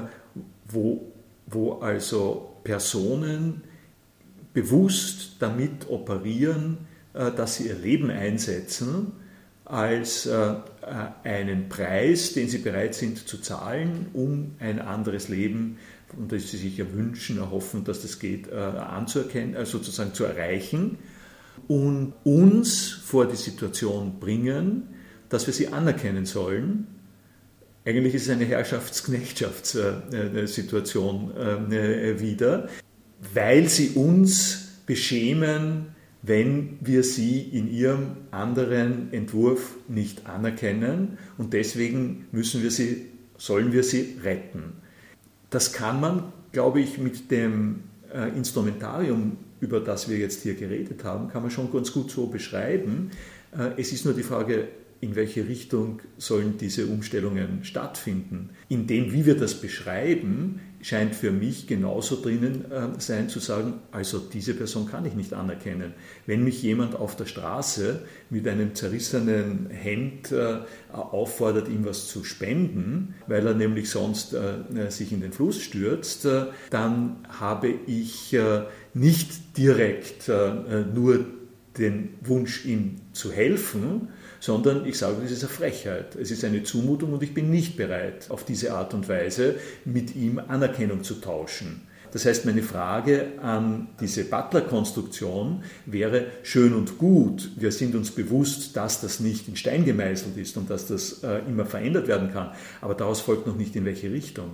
wo also Personen bewusst damit operieren, dass sie ihr Leben einsetzen, als einen Preis, den sie bereit sind zu zahlen, um ein anderes Leben, von dem sie sich ja wünschen, erhoffen, dass das geht, anzuerkennen, sozusagen zu erreichen, und uns vor die Situation bringen, dass wir sie anerkennen sollen. Eigentlich ist es eine Herrschaftsknechtschaftsituation wieder, weil sie uns beschämen, wenn wir sie in ihrem anderen Entwurf nicht anerkennen, und deswegen müssen wir sie sollen wir sie retten. Das kann man, glaube ich, mit dem Instrumentarium, über das wir jetzt hier geredet haben, kann man schon ganz gut so beschreiben. Es ist nur die Frage, in welche Richtung sollen diese Umstellungen stattfinden. In dem, wie wir das beschreiben, scheint für mich genauso drinnen sein zu sagen, also diese Person kann ich nicht anerkennen. Wenn mich jemand auf der Straße mit einem zerrissenen Hemd auffordert, ihm was zu spenden, weil er nämlich sonst sich in den Fluss stürzt, dann habe ich nicht direkt nur den Wunsch, ihm zu helfen, sondern ich sage, das ist eine Frechheit, es ist eine Zumutung und ich bin nicht bereit, auf diese Art und Weise mit ihm Anerkennung zu tauschen. Das heißt, meine Frage an diese Butler-Konstruktion wäre schön und gut. Wir sind uns bewusst, dass das nicht in Stein gemeißelt ist und dass das immer verändert werden kann. Aber daraus folgt noch nicht, in welche Richtung.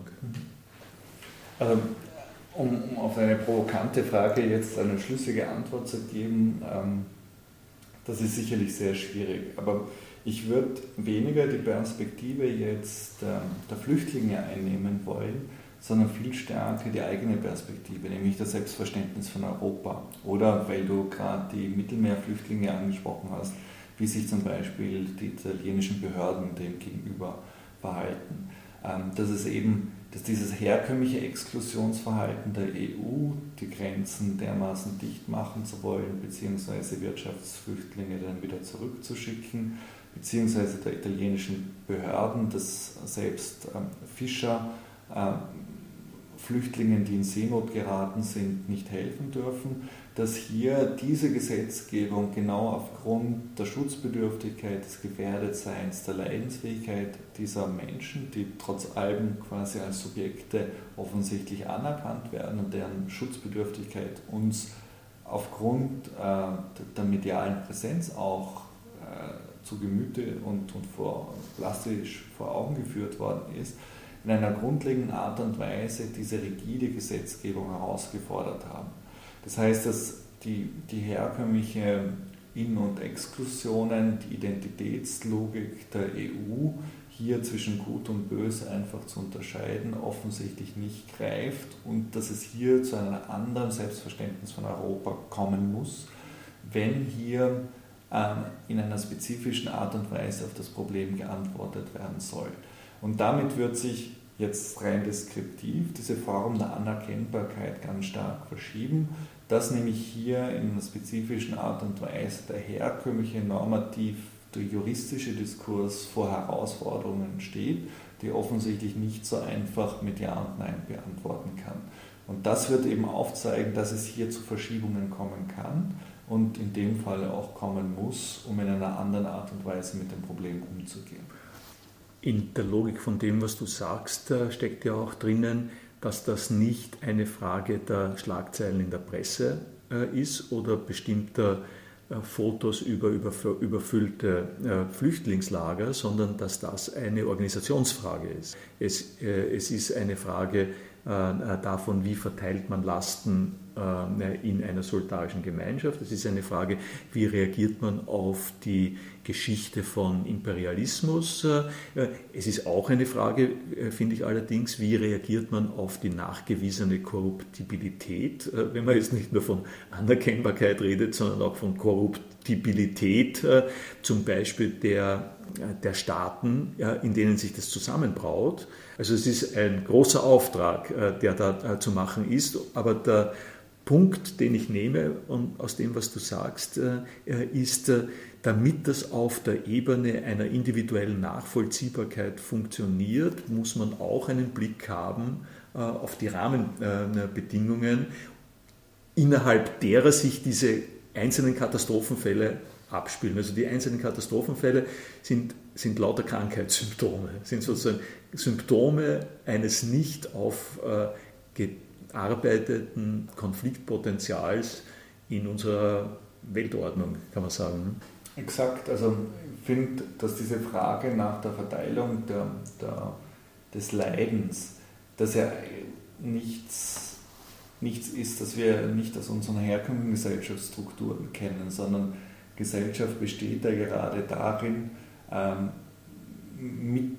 Um auf eine provokante Frage jetzt eine schlüssige Antwort zu geben, das ist sicherlich sehr schwierig. Aber ich würde weniger die Perspektive jetzt der Flüchtlinge einnehmen wollen, sondern viel stärker die eigene Perspektive, nämlich das Selbstverständnis von Europa. Oder, weil du gerade die Mittelmeerflüchtlinge angesprochen hast, wie sich zum Beispiel die italienischen Behörden dem gegenüber verhalten. Dass dieses herkömmliche Exklusionsverhalten der EU, die Grenzen dermaßen dicht machen zu wollen, beziehungsweise Wirtschaftsflüchtlinge dann wieder zurückzuschicken, beziehungsweise der italienischen Behörden, dass selbst Fischer Flüchtlingen, die in Seenot geraten sind, nicht helfen dürfen, dass hier diese Gesetzgebung genau aufgrund der Schutzbedürftigkeit, des Gefährdetseins, der Leidensfähigkeit dieser Menschen, die trotz allem quasi als Subjekte offensichtlich anerkannt werden und deren Schutzbedürftigkeit uns aufgrund der medialen Präsenz auch zu Gemüte und plastisch vor Augen geführt worden ist, in einer grundlegenden Art und Weise diese rigide Gesetzgebung herausgefordert haben. Das heißt, dass die herkömmliche In- und Exklusionen, die Identitätslogik der EU, hier zwischen Gut und Böse einfach zu unterscheiden, offensichtlich nicht greift und dass es hier zu einem anderen Selbstverständnis von Europa kommen muss, wenn hier in einer spezifischen Art und Weise auf das Problem geantwortet werden soll. Und damit wird sich jetzt rein deskriptiv diese Form der Anerkennbarkeit ganz stark verschieben, dass nämlich hier in einer spezifischen Art und Weise der herkömmliche normativ, der juristische Diskurs vor Herausforderungen steht, die offensichtlich nicht so einfach mit Ja und Nein beantworten kann. Und das wird eben aufzeigen, dass es hier zu Verschiebungen kommen kann und in dem Fall auch kommen muss, um in einer anderen Art und Weise mit dem Problem umzugehen. In der Logik von dem, was du sagst, steckt ja auch drinnen, dass das nicht eine Frage der Schlagzeilen in der Presse ist oder bestimmter Fotos über überfüllte Flüchtlingslager, sondern dass das eine Organisationsfrage ist. Es ist eine Frage davon, wie verteilt man Lasten in einer solidarischen Gemeinschaft. Es ist eine Frage, wie reagiert man auf die Geschichte von Imperialismus. Es ist auch eine Frage, finde ich allerdings, wie reagiert man auf die nachgewiesene Korruptibilität, wenn man jetzt nicht nur von Anerkennbarkeit redet, sondern auch von Korruptibilität, zum Beispiel der Staaten, in denen sich das zusammenbraut. Also es ist ein großer Auftrag, der da zu machen ist, aber der Punkt, den ich nehme und aus dem, was du sagst, ist, damit das auf der Ebene einer individuellen Nachvollziehbarkeit funktioniert, muss man auch einen Blick haben auf die Rahmenbedingungen, innerhalb derer sich diese einzelnen Katastrophenfälle abspielen. Also die einzelnen Katastrophenfälle sind lauter Krankheitssymptome, sind sozusagen Symptome eines nicht aufgearbeiteten Konfliktpotenzials in unserer Weltordnung, kann man sagen. Exakt, also ich finde, dass diese Frage nach der Verteilung des Leidens, dass ja nichts ist, das wir nicht aus unseren herkömmlichen Gesellschaftsstrukturen kennen, sondern Gesellschaft besteht ja gerade darin, mit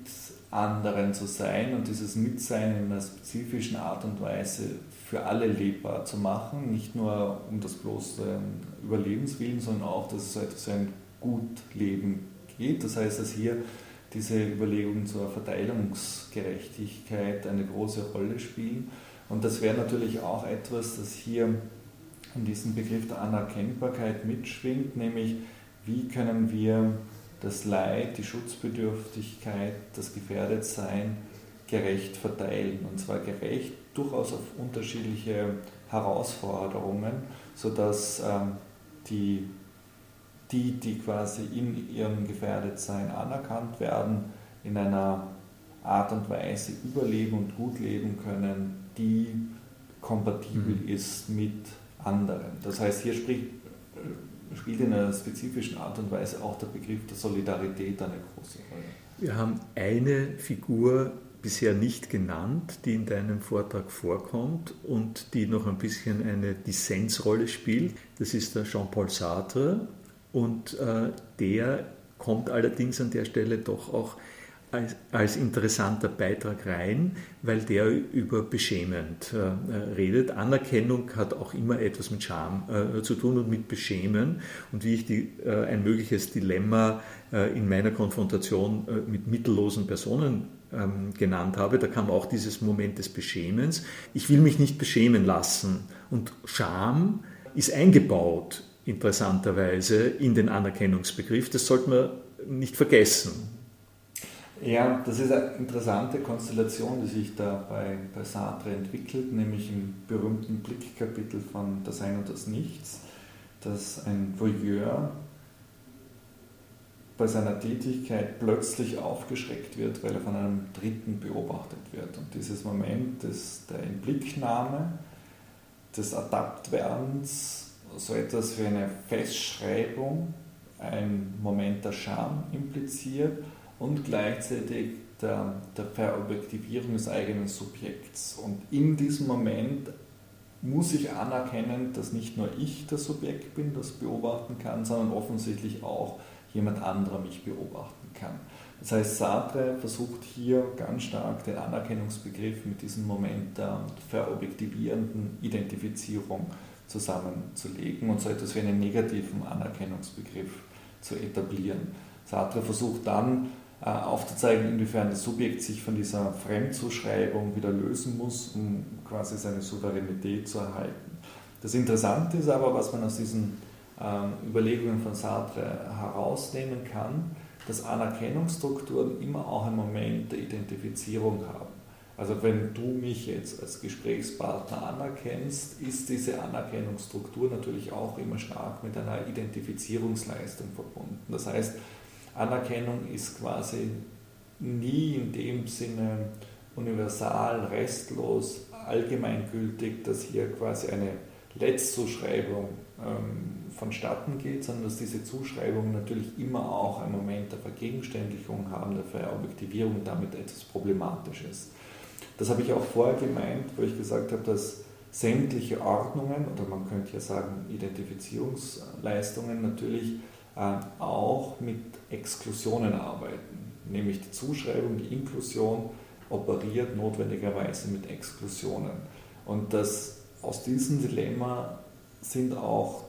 anderen zu sein und dieses Mitsein in einer spezifischen Art und Weise für alle lebbar zu machen, nicht nur um das bloße Überlebenswillen, sondern auch, dass es so etwas wie ein Gutleben geht. Das heißt, dass hier diese Überlegungen zur Verteilungsgerechtigkeit eine große Rolle spielen. Und das wäre natürlich auch etwas, das hier in diesem Begriff der Anerkennbarkeit mitschwingt, nämlich wie können wir das Leid, die Schutzbedürftigkeit, das Gefährdetsein gerecht verteilen. Und zwar gerecht durchaus auf unterschiedliche Herausforderungen, sodass die quasi in ihrem Gefährdetsein anerkannt werden, in einer Art und Weise überleben und gut leben können, die kompatibel ist mit anderen. Das heißt, hier spielt in einer spezifischen Art und Weise auch der Begriff der Solidarität eine große Rolle. Wir haben eine Figur bisher nicht genannt, die in deinem Vortrag vorkommt und die noch ein bisschen eine Dissensrolle spielt. Das ist der Jean-Paul Sartre und der kommt allerdings an der Stelle doch auch als interessanter Beitrag rein, weil der über beschämend redet. Anerkennung hat auch immer etwas mit Scham zu tun und mit Beschämen. Und wie ich ein mögliches Dilemma in meiner Konfrontation mit mittellosen Personen genannt habe, da kam auch dieses Moment des Beschämens. Ich will mich nicht beschämen lassen. Und Scham ist eingebaut, interessanterweise, in den Anerkennungsbegriff. Das sollte man nicht vergessen. Ja, das ist eine interessante Konstellation, die sich da bei Sartre entwickelt, nämlich im berühmten Blickkapitel von Das Sein und das Nichts, dass ein Voyeur bei seiner Tätigkeit plötzlich aufgeschreckt wird, weil er von einem Dritten beobachtet wird. Und dieses Moment der Inblicknahme, des Adaptwerdens, so etwas wie eine Festschreibung, ein Moment der Scham impliziert, und gleichzeitig der Verobjektivierung des eigenen Subjekts. Und in diesem Moment muss ich anerkennen, dass nicht nur ich das Subjekt bin, das beobachten kann, sondern offensichtlich auch jemand anderer mich beobachten kann. Das heißt, Sartre versucht hier ganz stark den Anerkennungsbegriff mit diesem Moment der verobjektivierenden Identifizierung zusammenzulegen und so etwas wie einen negativen Anerkennungsbegriff zu etablieren. Sartre versucht dann aufzuzeigen, inwiefern das Subjekt sich von dieser Fremdzuschreibung wieder lösen muss, um quasi seine Souveränität zu erhalten. Das Interessante ist aber, was man aus diesen Überlegungen von Sartre herausnehmen kann, dass Anerkennungsstrukturen immer auch einen Moment der Identifizierung haben. Also wenn du mich jetzt als Gesprächspartner anerkennst, ist diese Anerkennungsstruktur natürlich auch immer stark mit einer Identifizierungsleistung verbunden. Das heißt, Anerkennung ist quasi nie in dem Sinne universal, restlos, allgemeingültig, dass hier quasi eine Letztzuschreibung vonstatten geht, sondern dass diese Zuschreibungen natürlich immer auch einen Moment der Vergegenständlichung haben, der Verobjektivierung und damit etwas Problematisches. Das habe ich auch vorher gemeint, wo ich gesagt habe, dass sämtliche Ordnungen, oder man könnte ja sagen Identifizierungsleistungen, natürlich auch mit Exklusionen arbeiten, nämlich die Zuschreibung, die Inklusion operiert notwendigerweise mit Exklusionen. Und aus diesem Dilemma sind auch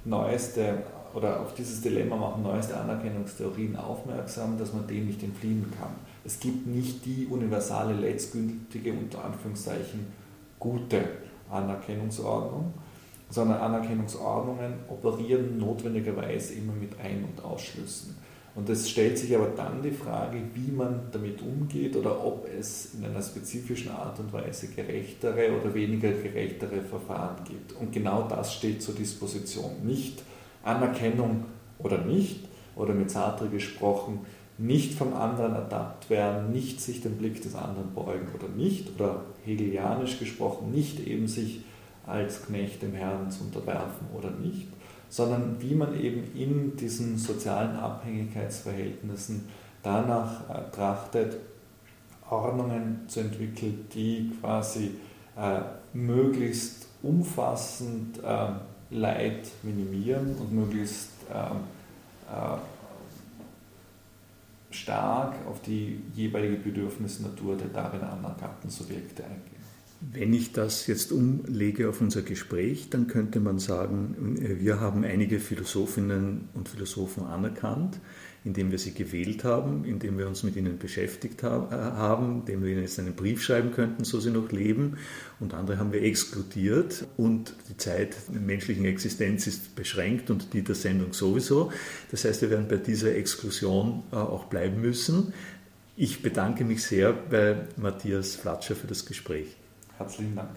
auf dieses Dilemma machen neueste Anerkennungstheorien aufmerksam, dass man dem nicht entfliehen kann. Es gibt nicht die universale, letztgültige, unter Anführungszeichen, gute Anerkennungsordnung, sondern Anerkennungsordnungen operieren notwendigerweise immer mit Ein- und Ausschlüssen. Und es stellt sich aber dann die Frage, wie man damit umgeht oder ob es in einer spezifischen Art und Weise gerechtere oder weniger gerechtere Verfahren gibt. Und genau das steht zur Disposition. Nicht Anerkennung oder nicht, oder mit Sartre gesprochen, nicht vom anderen adapt werden, nicht sich dem Blick des anderen beugen oder nicht, oder hegelianisch gesprochen, nicht eben sich als Knecht dem Herrn zu unterwerfen oder nicht, sondern wie man eben in diesen sozialen Abhängigkeitsverhältnissen danach trachtet, Ordnungen zu entwickeln, die quasi möglichst umfassend Leid minimieren und möglichst stark auf die jeweilige Bedürfnisnatur der darin anerkannten Subjekte eingehen. Wenn ich das jetzt umlege auf unser Gespräch, dann könnte man sagen, wir haben einige Philosophinnen und Philosophen anerkannt, indem wir sie gewählt haben, indem wir uns mit ihnen beschäftigt haben, indem wir ihnen jetzt einen Brief schreiben könnten, so sie noch leben. Und andere haben wir exkludiert und die Zeit der menschlichen Existenz ist beschränkt und die der Sendung sowieso. Das heißt, wir werden bei dieser Exklusion auch bleiben müssen. Ich bedanke mich sehr bei Matthias Flatscher für das Gespräch. Herzlichen Dank.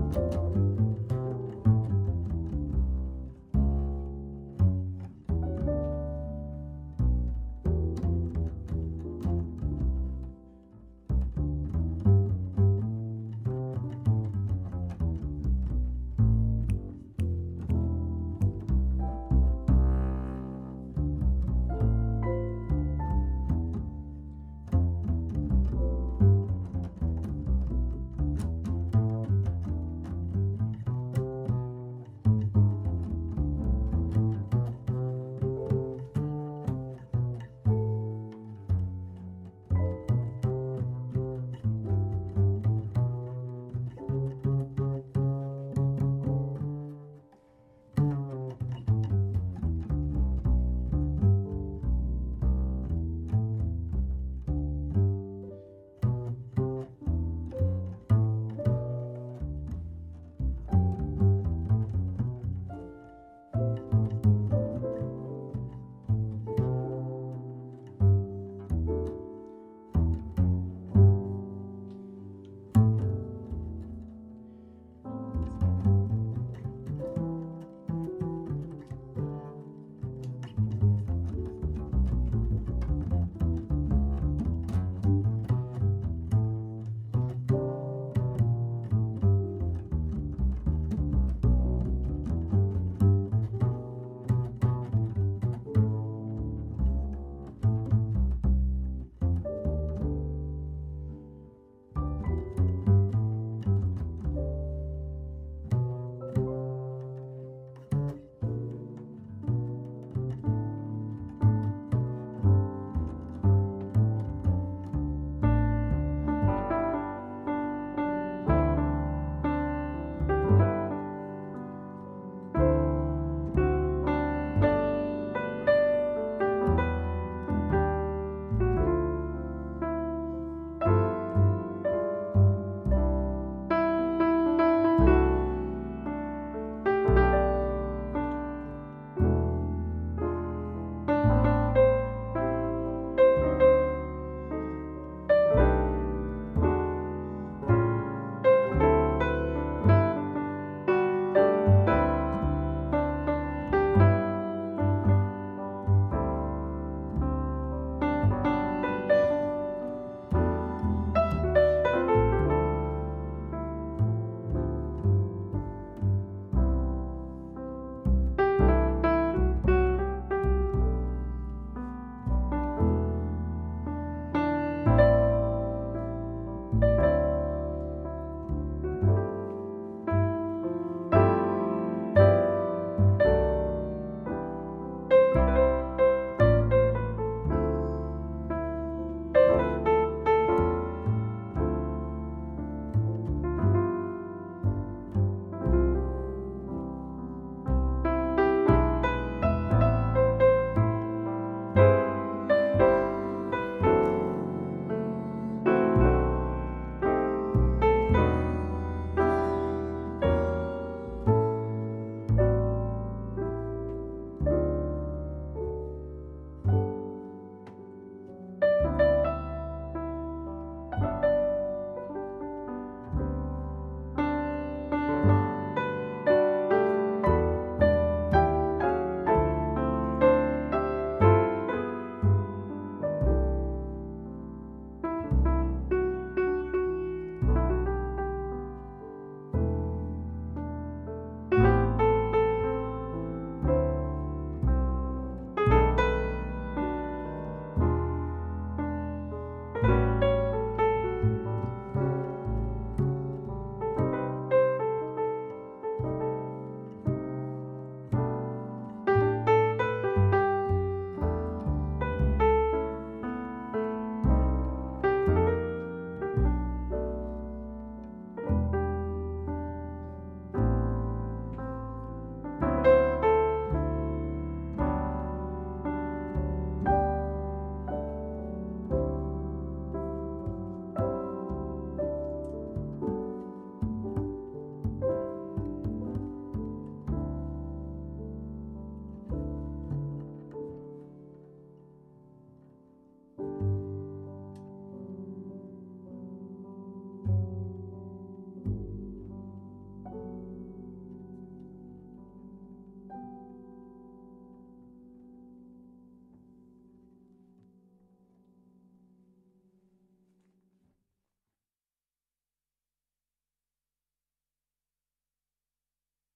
Musik.